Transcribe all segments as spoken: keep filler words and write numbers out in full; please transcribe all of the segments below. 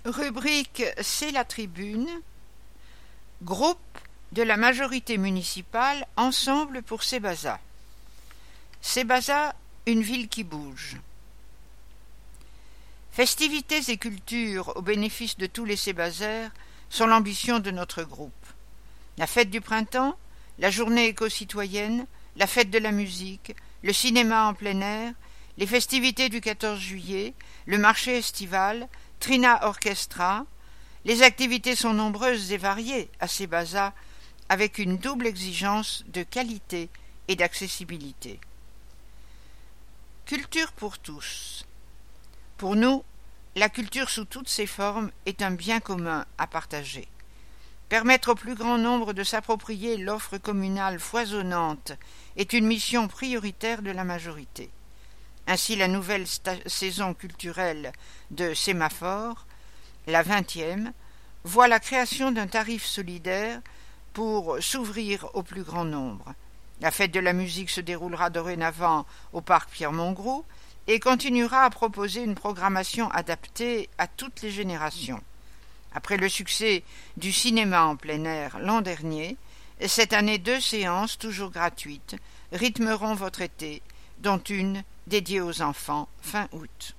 Rubrique C'est la tribune. Groupe de la majorité municipale Ensemble pour Sébaza. Sébaza, une ville qui bouge. Festivités et culture au bénéfice de tous les Sébazaires sont l'ambition de notre groupe. La fête du printemps, la journée éco-citoyenne, la fête de la musique, le cinéma en plein air, les festivités du quatorze juillet, le marché estival, Trina Orchestra. Les activités sont nombreuses et variées à Sébaza, avec une double exigence de qualité et d'accessibilité. Culture pour tous. Pour nous, la culture sous toutes ses formes est un bien commun à partager. Permettre au plus grand nombre de s'approprier l'offre communale foisonnante est une mission prioritaire de la majorité. Ainsi, la nouvelle sta- saison culturelle de Sémaphore, la vingtième, voit la création d'un tarif solidaire pour s'ouvrir au plus grand nombre. La fête de la musique se déroulera dorénavant au parc Pierre-Mongroux et continuera à proposer une programmation adaptée à toutes les générations. Après le succès du cinéma en plein air l'an dernier, cette année deux séances, toujours gratuites, rythmeront votre été, dont une dédiée aux enfants fin août.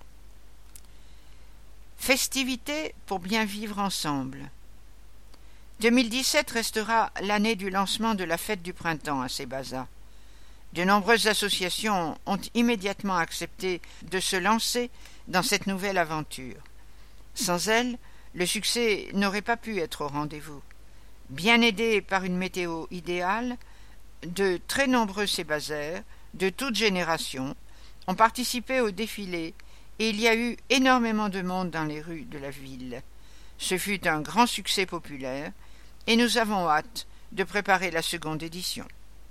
Festivités pour bien vivre ensemble. deux mille dix-sept restera l'année du lancement de la fête du printemps à Sébaza. De nombreuses associations ont immédiatement accepté de se lancer dans cette nouvelle aventure. Sans elles, le succès n'aurait pas pu être au rendez-vous. Bien aidés par une météo idéale, de très nombreux Sébazaires, de toutes générations, ont participé au défilé et il y a eu énormément de monde dans les rues de la ville. Ce fut un grand succès populaire et nous avons hâte de préparer la seconde édition.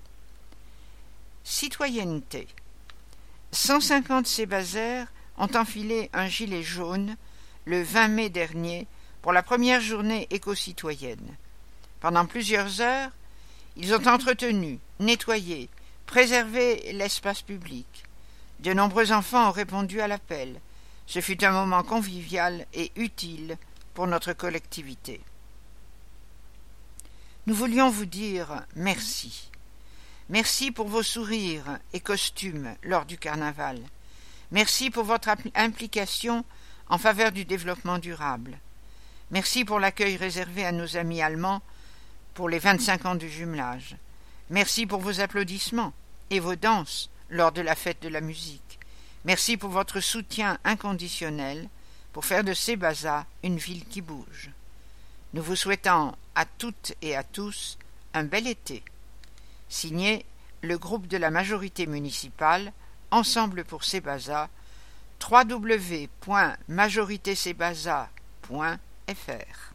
Citoyenneté. cent cinquante Sébazaires ont enfilé un gilet jaune le vingt mai dernier pour la première journée éco-citoyenne. Pendant plusieurs heures, ils ont entretenu, nettoyé, préservé l'espace public. De nombreux enfants ont répondu à l'appel. Ce fut un moment convivial et utile pour notre collectivité. Nous voulions vous dire merci. Merci pour vos sourires et costumes lors du carnaval. Merci pour votre implication en faveur du développement durable. Merci pour l'accueil réservé à nos amis allemands pour les vingt-cinq ans du jumelage. Merci pour vos applaudissements et vos danses lors de la fête de la musique. Merci pour votre soutien inconditionnel pour faire de Sébaza une ville qui bouge. Nous vous souhaitons à toutes et à tous un bel été. Signé le groupe de la majorité municipale Ensemble pour Sébaza, w w w point majorité sébaza point f r.